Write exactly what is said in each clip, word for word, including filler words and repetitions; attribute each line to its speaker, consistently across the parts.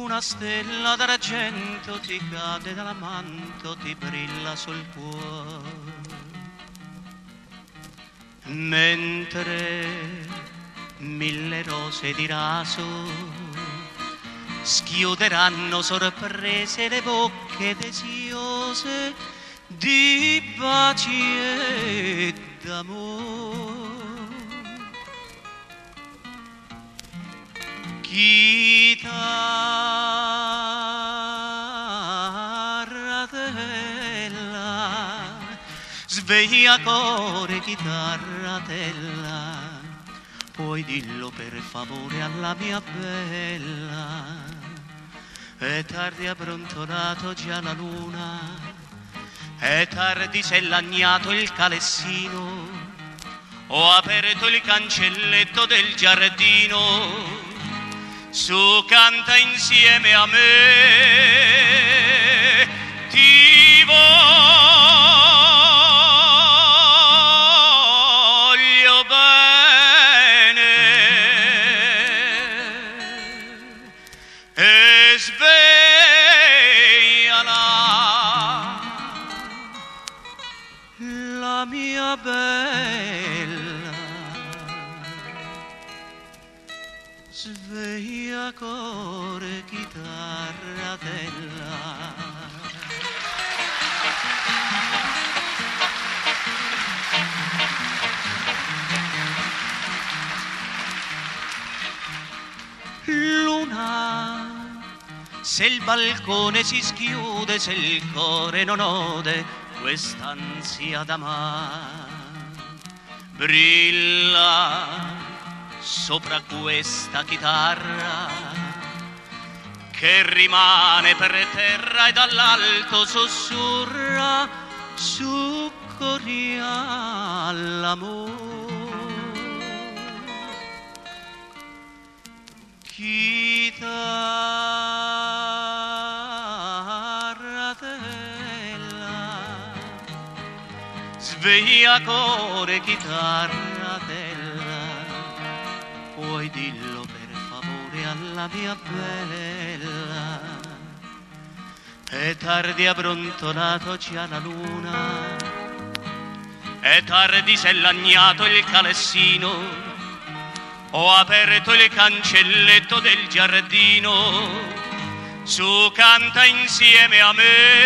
Speaker 1: una stella d'argento ti cade dal manto, ti brilla sul cuore. Mentre mille rose di raso schiuderanno sorprese le bocche desiose di baci e d'amore. Chitarratella, sveglia core, chitarratella, puoi dillo per favore alla mia bella. È tardi ha brontolato già la luna, è tardi s'è lagnato il calessino, ho aperto il cancelletto del giardino, su canta insieme a me, ti voglio bene e svegliala, la mia bella, sveglia core, chitarratella. Luna, se il balcone si schiude, se il cuore non ode quest'ansia d'amar, brilla sopra questa chitarra che rimane per terra e dall'alto sussurra succoria all'amore. Chitarratella, sveglia core, chitarratella, puoi dillo per favore alla mia bella. È tardi ha brontolato già la luna, è tardi s'è lagnato il calessino, ho aperto il cancelletto del giardino, su canta insieme a me,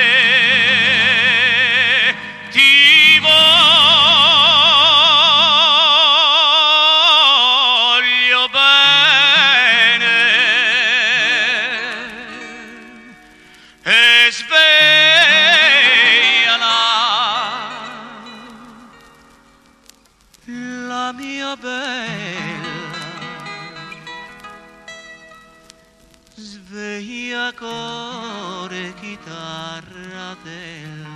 Speaker 1: ti voglio bene e svegliala, la mia bella, sveglia core, chitarratella.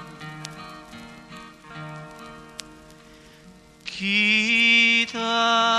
Speaker 1: Chitarratella.